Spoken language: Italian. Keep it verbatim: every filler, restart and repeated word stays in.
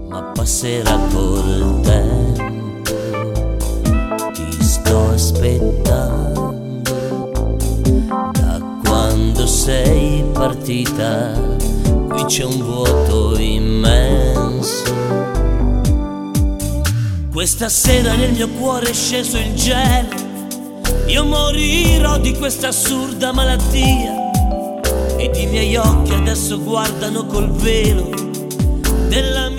ma passerà col tempo. Ti sto aspettando da quando sei partita, qui c'è un vuoto immenso. Questa sera nel mio cuore è sceso il gelo, io morirò di questa assurda malattia, ed i miei occhi adesso guardano col velo della